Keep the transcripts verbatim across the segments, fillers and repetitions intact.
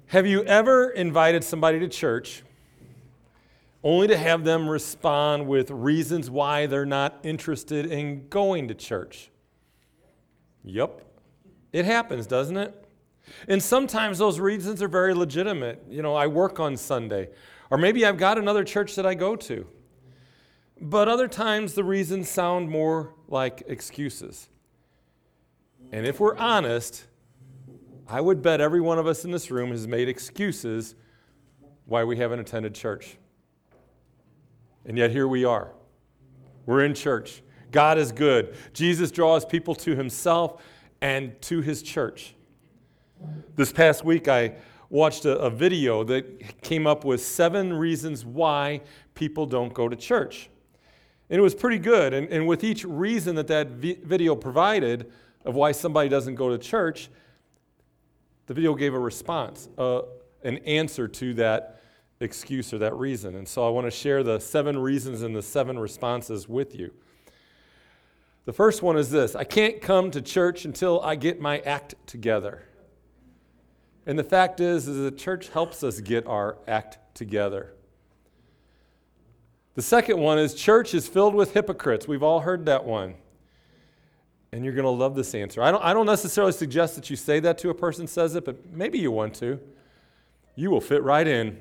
Have you ever invited somebody to church only to have them respond with reasons why they're not interested in going to church? Yep. It happens, doesn't it? And sometimes those reasons are very legitimate. You know, I work on Sunday, or maybe I've got another church that I go to. But other times the reasons sound more like excuses. And if we're honest, I would bet every one of us in this room has made excuses why we haven't attended church. And yet here we are. We're in church. God is good. Jesus draws people to himself and to his church. This past week I watched a, a video that came up with seven reasons why people don't go to church. And it was pretty good. And, and with each reason that that vi- video provided of why somebody doesn't go to church, the video gave a response, uh, an answer to that excuse or that reason. And so I want to share the seven reasons and the seven responses with you. The first one is this: I can't come to church until I get my act together. And the fact is, is that church helps us get our act together. The second one is church is filled with hypocrites. We've all heard that one. And you're going to love this answer. I don't, I don't necessarily suggest that you say that to a person who says it, but maybe you want to. You will fit right in.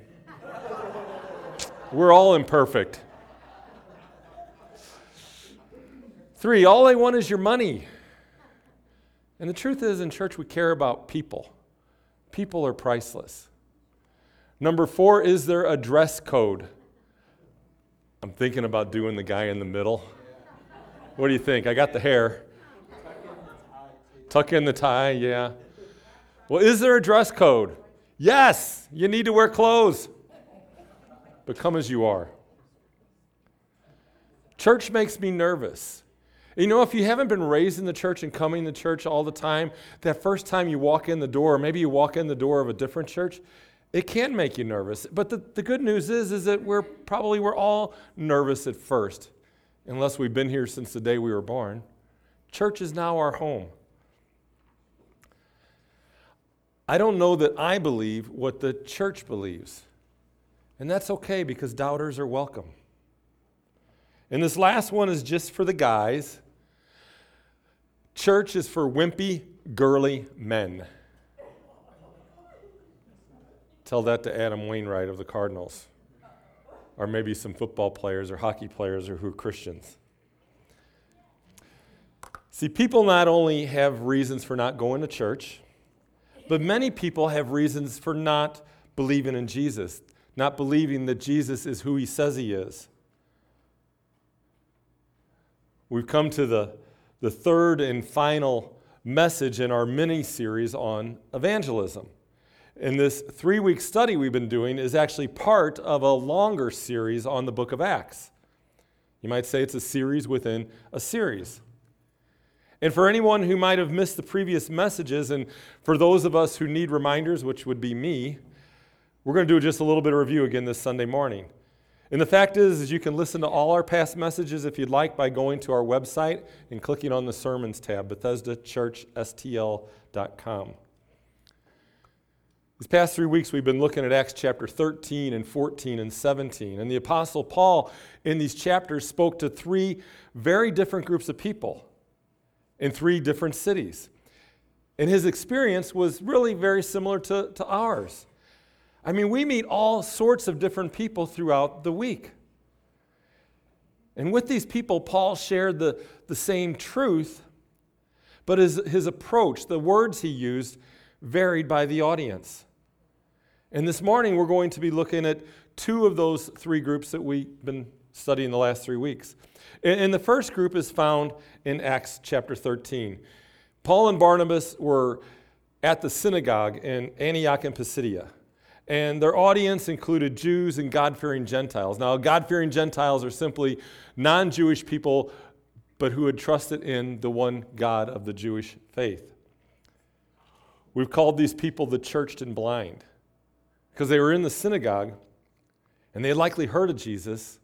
We're all imperfect. Three, all they want is your money. And the truth is, in church, we care about people. People are priceless. Number four, is there a dress code? I'm thinking about doing the guy in the middle. What do you think? I got the hair. Tuck in the tie, yeah. Well, is there a dress code? Yes, you need to wear clothes. But come as you are. Church makes me nervous. You know, if you haven't been raised in the church and coming to church all the time, that first time you walk in the door, or maybe you walk in the door of a different church, it can make you nervous. But the, the good news is, is that we're probably we're all nervous at first, unless we've been here since the day we were born. Church is now our home. I don't know that I believe what the church believes. And that's okay, because doubters are welcome. And this last one is just for the guys. Church is for wimpy, girly men. Tell that to Adam Wainwright of the Cardinals. Or maybe some football players or hockey players or who are Christians. See, people not only have reasons for not going to church, but many people have reasons for not believing in Jesus, not believing that Jesus is who he says he is. We've come to the, the third and final message in our mini-series on evangelism. And this three-week study we've been doing is actually part of a longer series on the book of Acts. You might say it's a series within a series. And for anyone who might have missed the previous messages, and for those of us who need reminders, which would be me, we're going to do just a little bit of review again this Sunday morning. And the fact is, is you can listen to all our past messages if you'd like by going to our website and clicking on the Sermons tab, Bethesda Church S T L dot com. These past three weeks we've been looking at Acts chapter thirteen and fourteen and seventeen. And the Apostle Paul in these chapters spoke to three very different groups of people in three different cities. And his experience was really very similar to, to ours. I mean, we meet all sorts of different people throughout the week. And with these people, Paul shared the, the same truth, but his, his approach, the words he used, varied by the audience. And this morning, we're going to be looking at two of those three groups that we've been studying the last three weeks. And the first group is found in Acts chapter thirteen. Paul and Barnabas were at the synagogue in Antioch and Pisidia. And their audience included Jews and God-fearing Gentiles. Now, God-fearing Gentiles are simply non-Jewish people, but who had trusted in the one God of the Jewish faith. We've called these people the churched and blind, because they were in the synagogue, and they had likely heard of Jesus,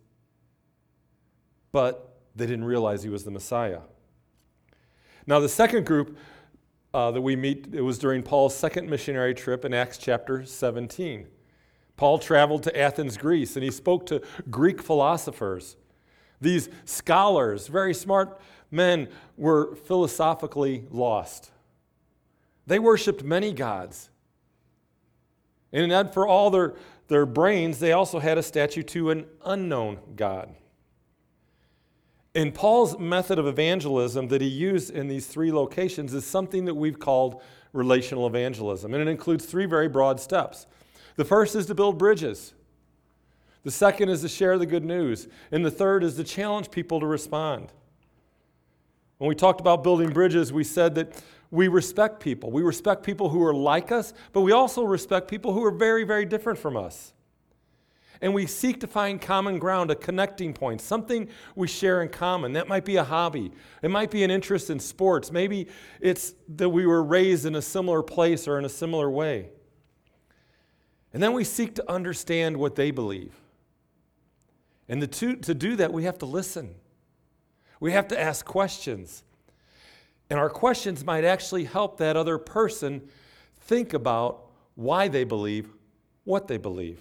but they didn't realize he was the Messiah. Now, the second group uh, that we meet. It was during Paul's second missionary trip in Acts chapter seventeen. Paul traveled to Athens, Greece, and he spoke to Greek philosophers. These scholars, very smart men, were philosophically lost. They worshiped many gods. And for all their, their brains, they also had a statue to an unknown God. And Paul's method of evangelism that he used in these three locations is something that we've called relational evangelism. And it includes three very broad steps. The first is to build bridges. The second is to share the good news. And the third is to challenge people to respond. When we talked about building bridges, we said that we respect people. We respect people who are like us, but we also respect people who are very, very different from us. And we seek to find common ground, a connecting point, something we share in common. That might be a hobby. It might be an interest in sports. Maybe it's that we were raised in a similar place or in a similar way. And then we seek to understand what they believe. And the two, to do that, we have to listen. We have to ask questions. And our questions might actually help that other person think about why they believe what they believe.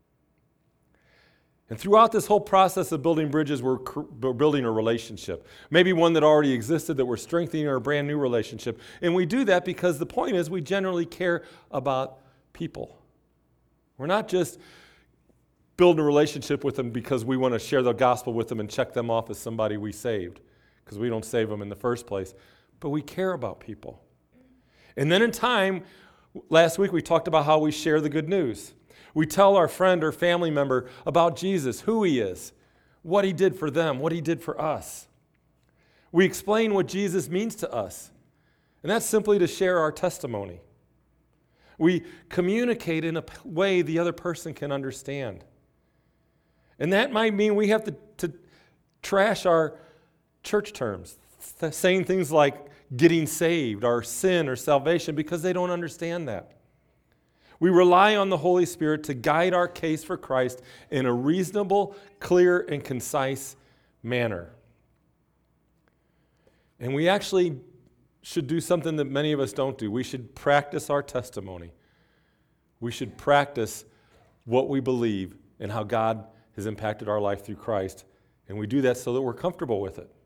And throughout this whole process of building bridges, we're building a relationship. Maybe one that already existed that we're strengthening, or a brand new relationship. And we do that because the point is we generally care about people. We're not just building a relationship with them because we want to share the gospel with them and check them off as somebody we saved, because we don't save them in the first place. But we care about people. And then in time, last week we talked about how we share the good news. We tell our friend or family member about Jesus, who he is, what he did for them, what he did for us. We explain what Jesus means to us. And that's simply to share our testimony. We communicate in a way the other person can understand. And that might mean we have to, to trash our church terms, th- saying things like getting saved, or sin, or salvation, because they don't understand that. We rely on the Holy Spirit to guide our case for Christ in a reasonable, clear, and concise manner. And we actually should do something that many of us don't do. We should practice our testimony. We should practice what we believe and how God has impacted our life through Christ. And we do that so that we're comfortable with it.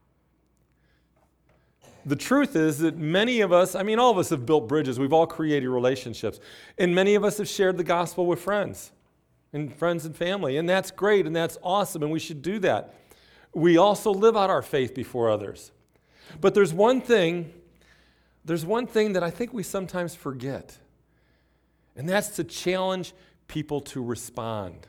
The truth is that many of us, I mean, all of us have built bridges. We've all created relationships. And many of us have shared the gospel with friends and friends and family. And that's great and that's awesome, and we should do that. We also live out our faith before others. But there's one thing, there's one thing that I think we sometimes forget. And that's to challenge people to respond.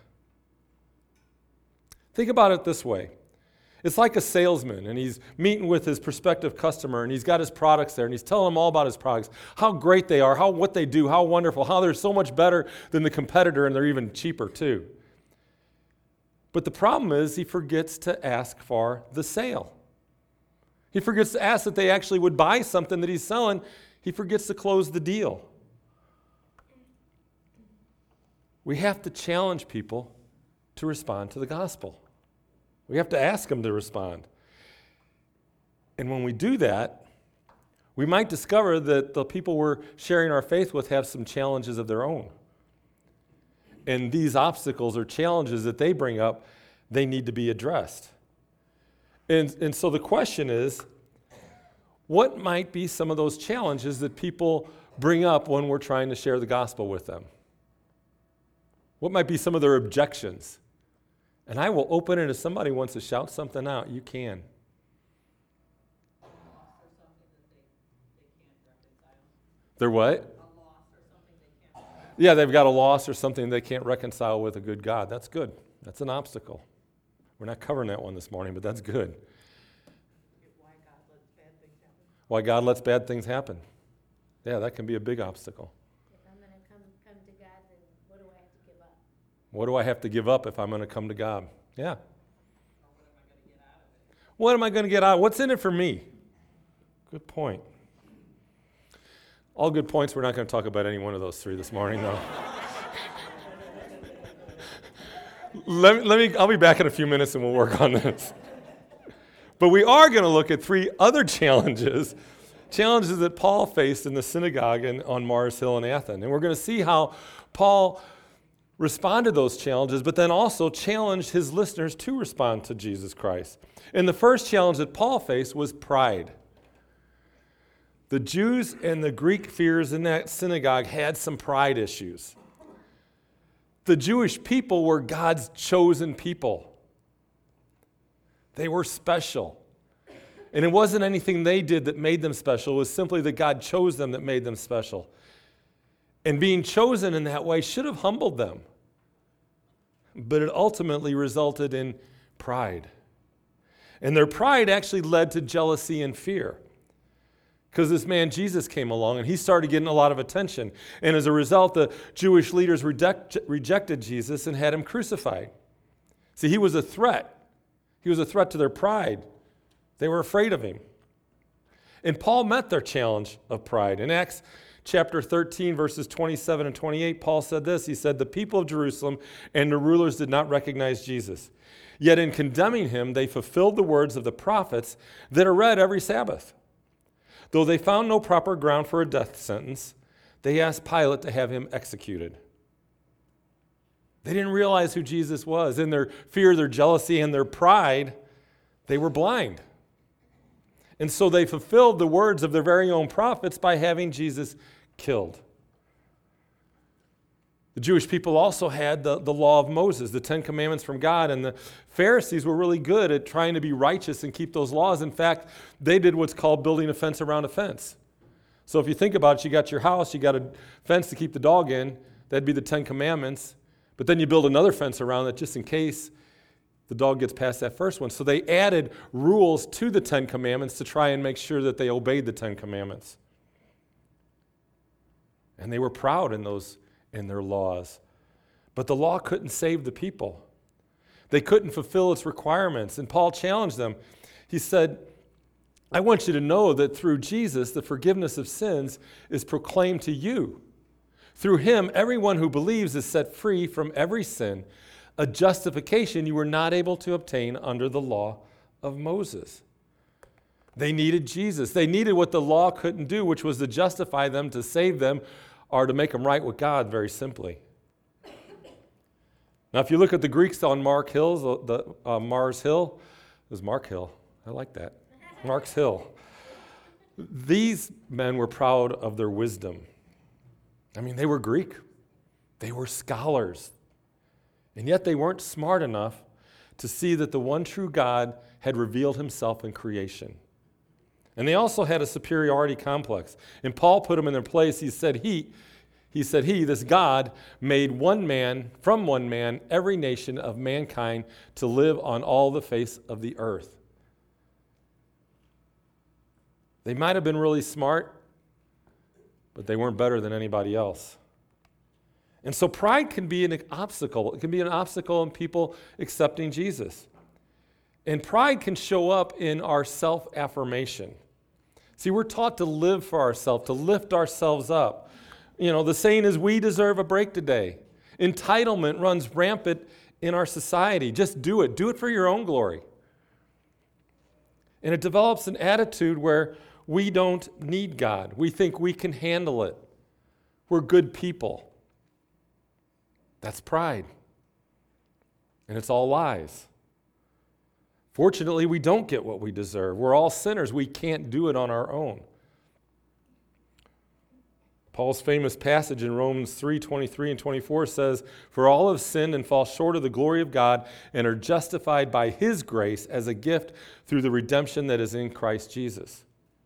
Think about it this way. It's like a salesman, and he's meeting with his prospective customer, and he's got his products there, and he's telling them all about his products, how great they are, how what they do, how wonderful, how they're so much better than the competitor, and they're even cheaper too. But the problem is he forgets to ask for the sale. He forgets to ask that they actually would buy something that he's selling. He forgets to close the deal. We have to challenge people to respond to the gospel. We have to ask them to respond. And when we do that, we might discover that the people we're sharing our faith with have some challenges of their own. And these obstacles or challenges that they bring up, they need to be addressed. And, and so the question is, what might be some of those challenges that people bring up when we're trying to share the gospel with them? What might be some of their objections? And I will open it if somebody wants to shout something out. You can. They're what? Yeah, they've got a loss or something they can't reconcile with a good God. That's good. That's an obstacle. We're not covering that one this morning, but that's good. Why God lets bad things happen. Why God lets bad things happen. Yeah, that can be a big obstacle. If I'm going to come, come to God, then what do I have to give up? What do I have to give up if I'm going to come to God? Yeah. Or what am I going to get out of it? What am I going to get out? What's in it for me? Good point. All good points. We're not going to talk about any one of those three this morning, though. let, me, let me, I'll be back in a few minutes and we'll work on this. But we are going to look at three other challenges Challenges that Paul faced in the synagogue in, on Mars Hill in Athens. And we're going to see how Paul responded to those challenges, but then also challenged his listeners to respond to Jesus Christ. And the first challenge that Paul faced was pride. The Jews and the Greek fears in that synagogue had some pride issues. The Jewish people were God's chosen people. They were special. And it wasn't anything they did that made them special. It was simply that God chose them that made them special. And being chosen in that way should have humbled them. But it ultimately resulted in pride. And their pride actually led to jealousy and fear. Because this man Jesus came along and he started getting a lot of attention. And as a result, the Jewish leaders reject, rejected Jesus and had him crucified. See, he was a threat. He was a threat to their pride. They were afraid of him. And Paul met their challenge of pride. In Acts chapter thirteen, verses twenty-seven and twenty-eight, Paul said this. He said, "The people of Jerusalem and the rulers did not recognize Jesus. Yet in condemning him, they fulfilled the words of the prophets that are read every Sabbath. Though they found no proper ground for a death sentence, they asked Pilate to have him executed." They didn't realize who Jesus was. In their fear, their jealousy, and their pride, they were blind. And so they fulfilled the words of their very own prophets by having Jesus killed. The Jewish people also had the, the law of Moses, the Ten Commandments from God, and the Pharisees were really good at trying to be righteous and keep those laws. In fact, they did what's called building a fence around a fence. So if you think about it, you got your house, you got a fence to keep the dog in, that'd be the Ten Commandments, but then you build another fence around it just in case the dog gets past that first one. So they added rules to the Ten Commandments to try and make sure that they obeyed the Ten Commandments. And they were proud in those in their laws. But the law couldn't save the people. They couldn't fulfill its requirements. And Paul challenged them. He said, "I want you to know that through Jesus, the forgiveness of sins is proclaimed to you. Through him, everyone who believes is set free from every sin, a justification you were not able to obtain under the law of Moses." They needed Jesus. They needed what the law couldn't do, which was to justify them, to save them, or to make them right with God, very simply. Now, if you look at the Greeks on Mark Hills, the uh, Mars Hill, it was Mark Hill. I like that. Mark's Hill. These men were proud of their wisdom. I mean, they were Greek. They were scholars. And yet they weren't smart enough to see that the one true God had revealed himself in creation. And they also had a superiority complex. And Paul put them in their place. He said, he, he said, he, this God, made one man, from one man, every nation of mankind to live on all the face of the earth. They might have been really smart, but they weren't better than anybody else. And so pride can be an obstacle. It can be an obstacle in people accepting Jesus. And pride can show up in our self-affirmation. See, we're taught to live for ourselves, to lift ourselves up. You know, the saying is, we deserve a break today. Entitlement runs rampant in our society. Just do it. Do it for your own glory. And it develops an attitude where we don't need God. We think we can handle it. We're good people. That's pride. And it's all lies. Fortunately, we don't get what we deserve. We're all sinners. We can't do it on our own. Paul's famous passage in Romans three, twenty-three and twenty-four says, "For all have sinned and fall short of the glory of God and are justified by his grace as a gift through the redemption that is in Christ Jesus."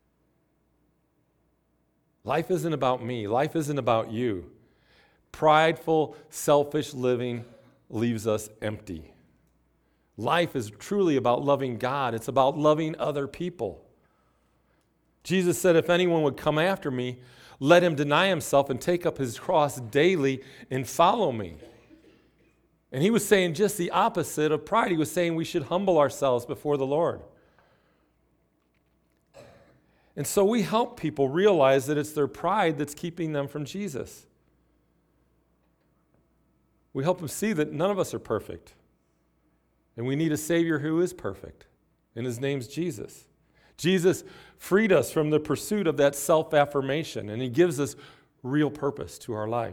Life isn't about me. Life isn't about you. Prideful, selfish living leaves us empty. Life is truly about loving God. It's about loving other people. Jesus said, "If anyone would come after me, let him deny himself and take up his cross daily and follow me." And he was saying just the opposite of pride. He was saying we should humble ourselves before the Lord. And so we help people realize that it's their pride that's keeping them from Jesus. We help them see that none of us are perfect. And we need a Savior who is perfect. And his name's Jesus. Jesus freed us from the pursuit of that self-affirmation, and he gives us real purpose to our life.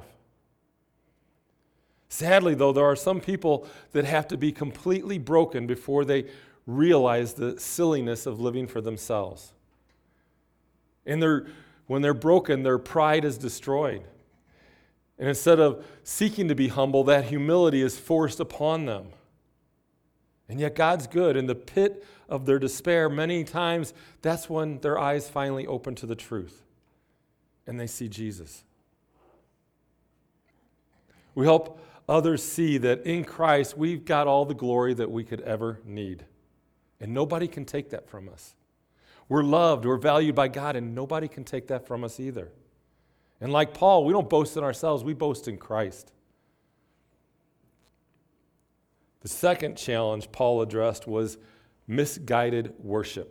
Sadly, though, there are some people that have to be completely broken before they realize the silliness of living for themselves. And they're, when they're broken, their pride is destroyed. And instead of seeking to be humble, that humility is forced upon them. And yet God's good. In the pit of their despair, many times, that's when their eyes finally open to the truth. And they see Jesus. We help others see that in Christ, we've got all the glory that we could ever need. And nobody can take that from us. We're loved, we're valued by God, and nobody can take that from us either. And like Paul, we don't boast in ourselves, we boast in Christ. The second challenge Paul addressed was misguided worship.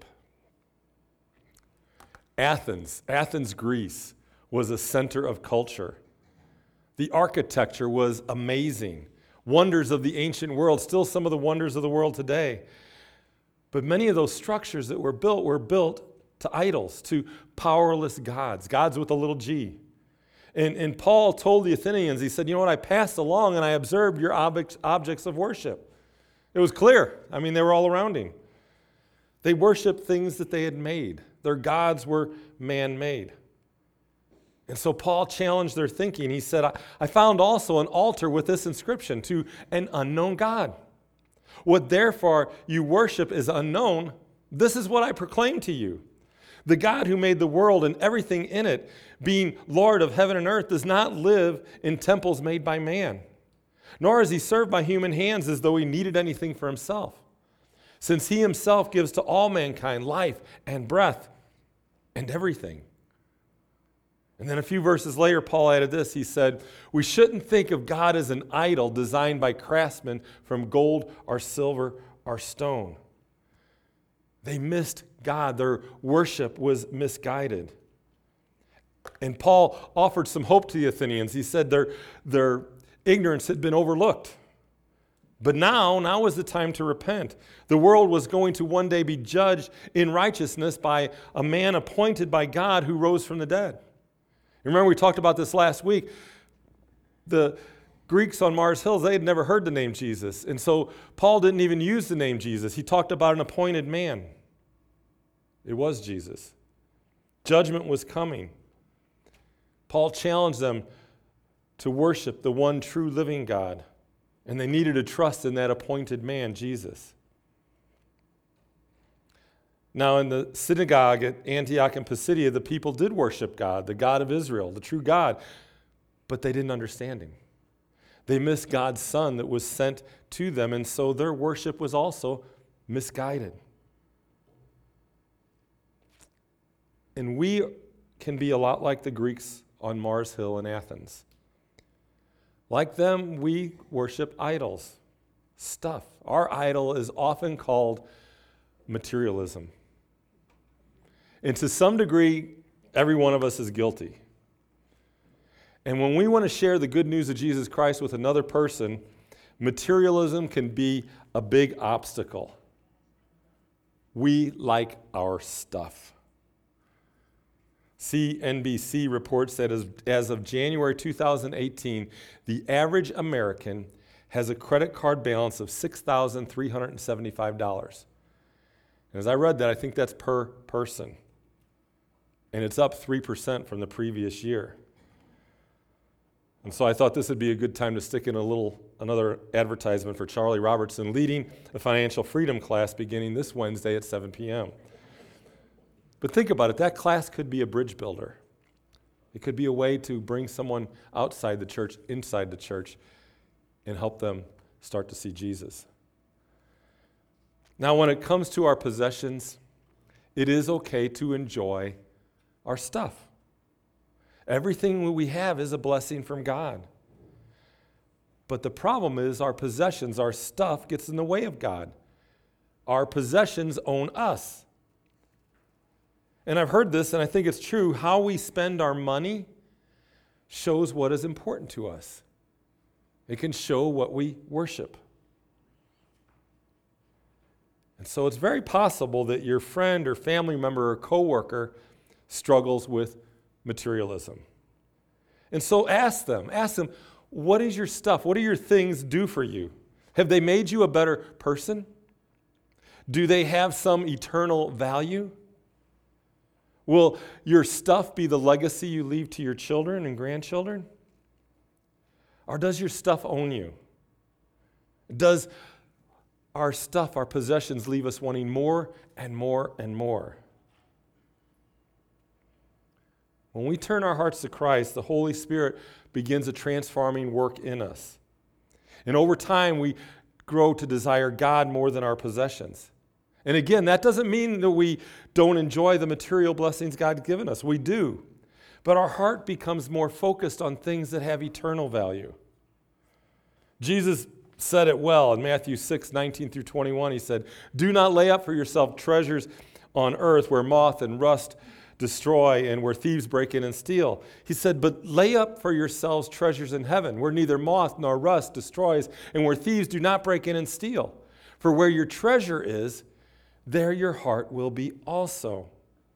Athens, Athens, Greece, was a center of culture. The architecture was amazing. Wonders of the ancient world, still some of the wonders of the world today. But many of those structures that were built were built to idols, to powerless gods, gods with a little g. And, and Paul told the Athenians, he said, you know what, I passed along and I observed your objects, objects of worship. It was clear. I mean, they were all around him. They worshiped things that they had made. Their gods were man-made. And so Paul challenged their thinking. He said, I, I found also an altar with this inscription, to an unknown God. What therefore you worship is unknown. This is what I proclaim to you. The God who made the world and everything in it, being Lord of heaven and earth, does not live in temples made by man, nor is he served by human hands as though he needed anything for himself, since he himself gives to all mankind life and breath and everything. And then a few verses later, Paul added this. He said, we shouldn't think of God as an idol designed by craftsmen from gold or silver or stone. They missed God. Their worship was misguided. And Paul offered some hope to the Athenians. He said their, their ignorance had been overlooked. But now, now is the time to repent. The world was going to one day be judged in righteousness by a man appointed by God who rose from the dead. Remember, we talked about this last week. The Greeks on Mars Hill, they had never heard the name Jesus. And so Paul didn't even use the name Jesus. He talked about an appointed man. It was Jesus. Judgment was coming. Paul challenged them to worship the one true living God. And they needed to trust in that appointed man, Jesus. Now, in the synagogue at Antioch and Pisidia, the people did worship God, the God of Israel, the true God, but they didn't understand him. They missed God's Son that was sent to them, and so their worship was also misguided. And we can be a lot like the Greeks on Mars Hill in Athens. Like them, we worship idols, stuff. Our idol is often called materialism. And to some degree, every one of us is guilty. And when we want to share the good news of Jesus Christ with another person, materialism can be a big obstacle. We like our stuff. C N B C reports that as, as of January two thousand eighteen, the average American has a credit card balance of six thousand three hundred seventy-five dollars. And as I read that, I think that's per person. And it's up three percent from the previous year. And so I thought this would be a good time to stick in a little another advertisement for Charlie Robertson leading a financial freedom class beginning this Wednesday at seven p.m. But think about it, that class could be a bridge builder. It could be a way to bring someone outside the church, inside the church, and help them start to see Jesus. Now, when it comes to our possessions, it is okay to enjoy our stuff. Everything we have is a blessing from God. But the problem is our possessions, our stuff gets in the way of God. Our possessions own us. And I've heard this, and I think it's true. How we spend our money shows what is important to us. It can show what we worship. And so it's very possible that your friend or family member or coworker struggles with materialism. And so ask them, ask them, what is your stuff? What do your things do for you? Have they made you a better person? Do they have some eternal value? Will your stuff be the legacy you leave to your children and grandchildren? Or does your stuff own you? Does our stuff, our possessions, leave us wanting more and more and more? When we turn our hearts to Christ, the Holy Spirit begins a transforming work in us. And over time, we grow to desire God more than our possessions. And again, that doesn't mean that we don't enjoy the material blessings God's given us. We do. But our heart becomes more focused on things that have eternal value. Jesus said it well in Matthew six, nineteen through twenty-one. He said, "Do not lay up for yourself treasures on earth where moth and rust destroy and where thieves break in and steal." He said, "But lay up for yourselves treasures in heaven where neither moth nor rust destroys and where thieves do not break in and steal. For where your treasure is, there your heart will be also."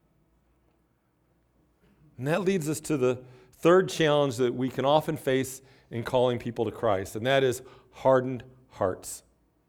And that leads us to the third challenge that we can often face in calling people to Christ, and that is hardened hearts.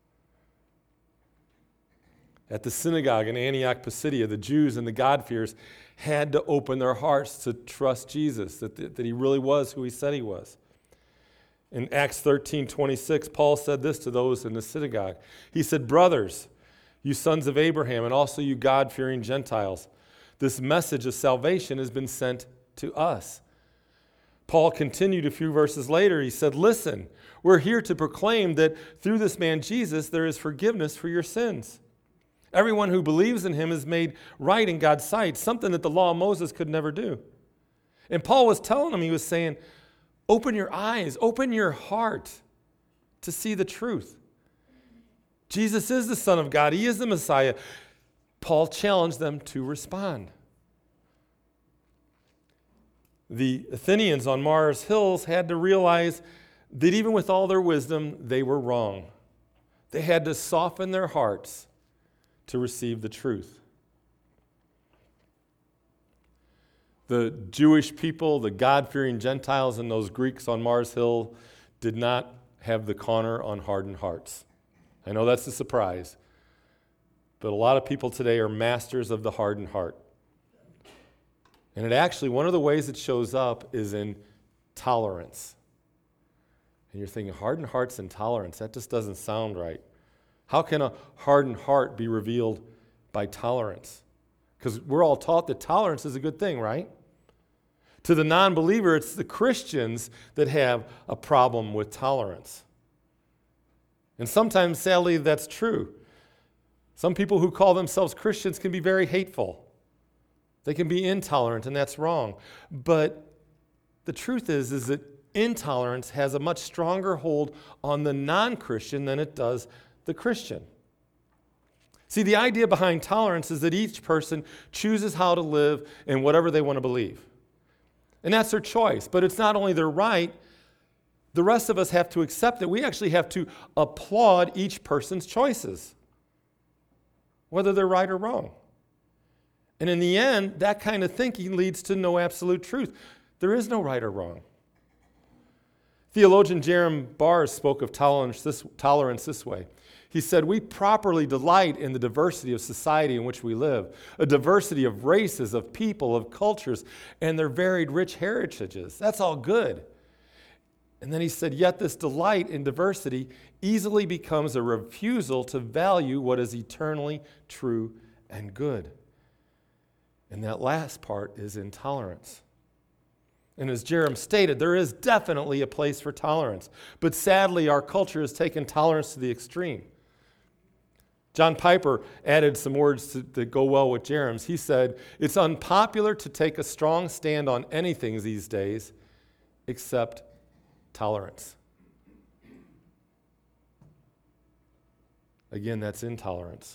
At the synagogue in Antioch Pisidia, the Jews and the God-fearers had to open their hearts to trust Jesus, that, that he really was who he said he was. In Acts thirteen twenty-six, Paul said this to those in the synagogue. He said, "Brothers, you sons of Abraham, and also you God-fearing Gentiles, this message of salvation has been sent to us." Paul continued a few verses later. He said, "Listen, we're here to proclaim that through this man Jesus there is forgiveness for your sins. Everyone who believes in him is made right in God's sight, something that the law of Moses could never do." And Paul was telling them, he was saying, open your eyes, open your heart to see the truth. Jesus is the Son of God. He is the Messiah. Paul challenged them to respond. The Athenians on Mars Hills had to realize that even with all their wisdom, they were wrong. They had to soften their hearts to receive the truth. The Jewish people, the God-fearing Gentiles, and those Greeks on Mars Hill did not have the corner on hardened hearts. I know that's a surprise, but a lot of people today are masters of the hardened heart. And it actually, one of the ways it shows up is in tolerance. And you're thinking, hardened hearts and tolerance, that just doesn't sound right. How can a hardened heart be revealed by tolerance? Because we're all taught that tolerance is a good thing, right? To the non-believer, it's the Christians that have a problem with tolerance. And sometimes, sadly, that's true. Some people who call themselves Christians can be very hateful. They can be intolerant, and that's wrong. But the truth is, is that intolerance has a much stronger hold on the non-Christian than it does the Christian. See, the idea behind tolerance is that each person chooses how to live in whatever they want to believe. And that's their choice. But it's not only their right, the rest of us have to accept it. We actually have to applaud each person's choices, whether they're right or wrong. And in the end, that kind of thinking leads to no absolute truth. There is no right or wrong. Theologian Jerram Barrs spoke of tolerance this, tolerance this way. He said, "We properly delight in the diversity of society in which we live, a diversity of races, of people, of cultures, and their varied rich heritages. That's all good." And then he said, "Yet this delight in diversity easily becomes a refusal to value what is eternally true and good." And that last part is intolerance. And as Jerram stated, there is definitely a place for tolerance. But sadly, our culture has taken tolerance to the extreme. John Piper added some words to, that go well with Jerram's. He said, "It's unpopular to take a strong stand on anything these days except tolerance." Again, that's intolerance.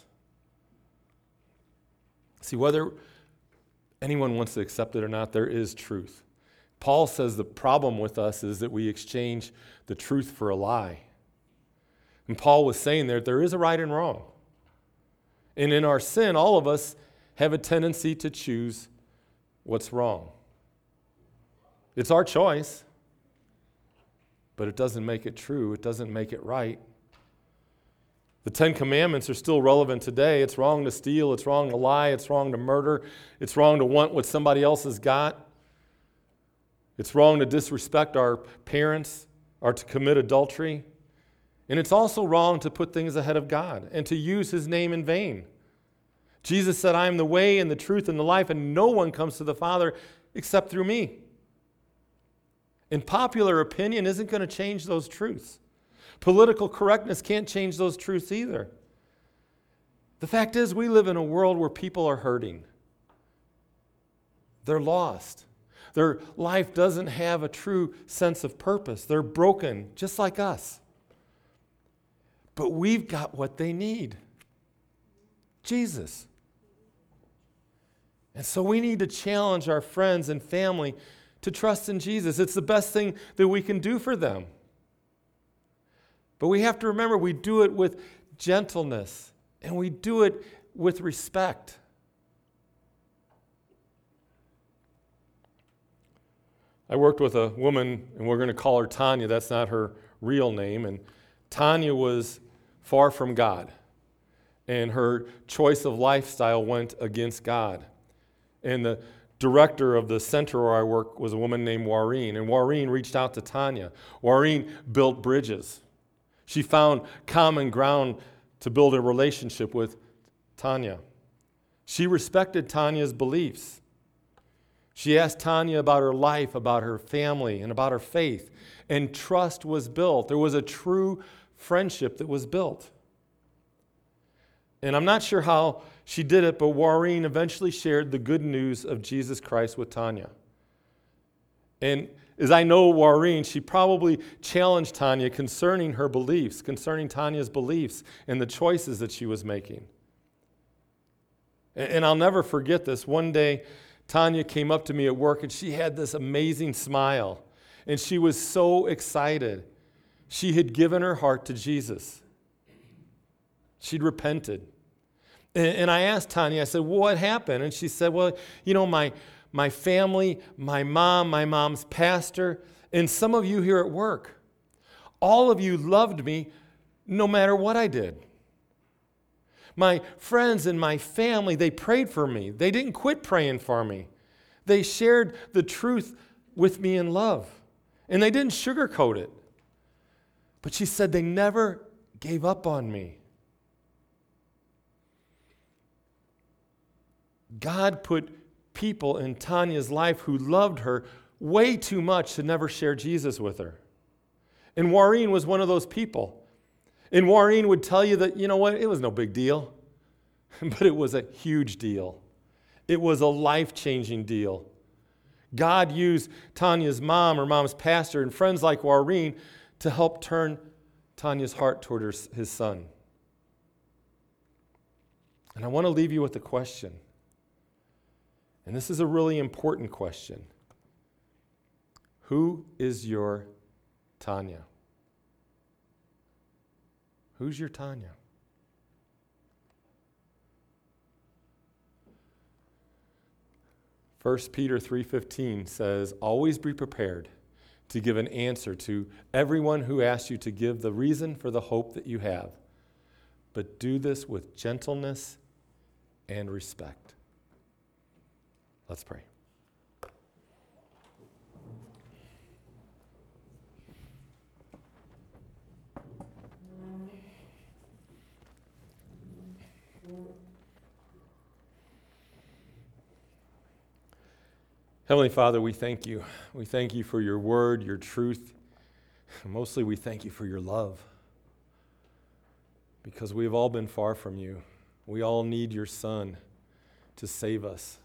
See, whether anyone wants to accept it or not, there is truth. Paul says the problem with us is that we exchange the truth for a lie. And Paul was saying there, there is a right and wrong. And in our sin, all of us have a tendency to choose what's wrong. It's our choice, but it doesn't make it true. It doesn't make it right. The Ten Commandments are still relevant today. It's wrong to steal. It's wrong to lie. It's wrong to murder. It's wrong to want what somebody else has got. It's wrong to disrespect our parents or to commit adultery. And it's also wrong to put things ahead of God and to use his name in vain. Jesus said, I am the way and the truth and the life, and no one comes to the Father except through me. And popular opinion isn't going to change those truths. Political correctness can't change those truths either. The fact is, we live in a world where people are hurting. They're lost. Their life doesn't have a true sense of purpose. They're broken, just like us. But we've got what they need. Jesus. And so we need to challenge our friends and family to trust in Jesus. It's the best thing that we can do for them. But we have to remember we do it with gentleness and we do it with respect. I worked with a woman, and we're going to call her Tanya. That's not her real name. And Tanya was far from God. And her choice of lifestyle went against God. And the director of the center where I work was a woman named Wareen. And Wareen reached out to Tanya. Wareen built bridges. She found common ground to build a relationship with Tanya. She respected Tanya's beliefs. She asked Tanya about her life, about her family, and about her faith. And trust was built. There was a true friendship that was built. And I'm not sure how she did it, but Wareen eventually shared the good news of Jesus Christ with Tanya. And as I know Wareen, she probably challenged Tanya concerning her beliefs, concerning Tanya's beliefs and the choices that she was making. And I'll never forget this. One day, Tanya came up to me at work and she had this amazing smile. And she was so excited. She had given her heart to Jesus. She'd repented. And I asked Tanya, I said, well, what happened? And she said, well, you know, my, my family, my mom, my mom's pastor, and some of you here at work, all of you loved me no matter what I did. My friends and my family, they prayed for me. They didn't quit praying for me. They shared the truth with me in love. And they didn't sugarcoat it. But she said they never gave up on me. God put people in Tanya's life who loved her way too much to never share Jesus with her. And Wareen was one of those people. And Wareen would tell you that, you know what, it was no big deal. But it was a huge deal. It was a life-changing deal. God used Tanya's mom, her mom's pastor, and friends like Wareen to help turn Tanya's heart toward her, his son. And I want to leave you with a question. And this is a really important question. Who is your Tanya? Who's your Tanya? First Peter three fifteen says, always be prepared to give an answer to everyone who asks you to give the reason for the hope that you have. But do this with gentleness and respect. Let's pray. Heavenly Father, we thank you. We thank you for your word, your truth. Mostly we thank you for your love. Because we have all been far from you. We all need your Son to save us.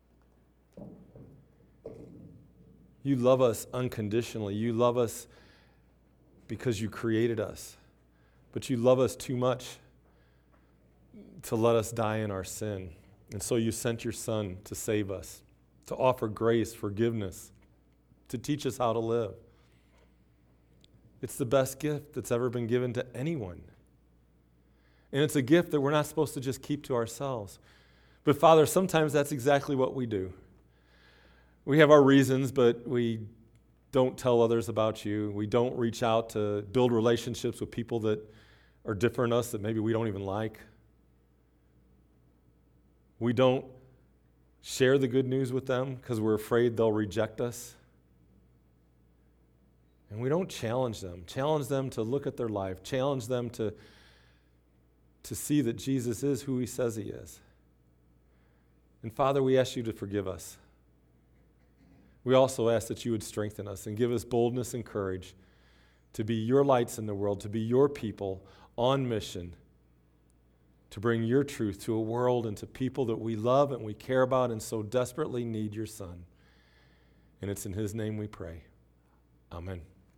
You love us unconditionally. You love us because you created us. But you love us too much to let us die in our sin. And so you sent your Son to save us, to offer grace, forgiveness, to teach us how to live. It's the best gift that's ever been given to anyone. And it's a gift that we're not supposed to just keep to ourselves. But Father, sometimes that's exactly what we do. We have our reasons, but we don't tell others about you. We don't reach out to build relationships with people that are different than us, that maybe we don't even like. We don't share the good news with them because we're afraid they'll reject us. And we don't challenge them. Challenge them to look at their life. Challenge them to, to see that Jesus is who he says he is. And Father, we ask you to forgive us. We also ask that you would strengthen us and give us boldness and courage to be your lights in the world, to be your people on mission, to bring your truth to a world and to people that we love and we care about and so desperately need your Son. And it's in his name we pray. Amen.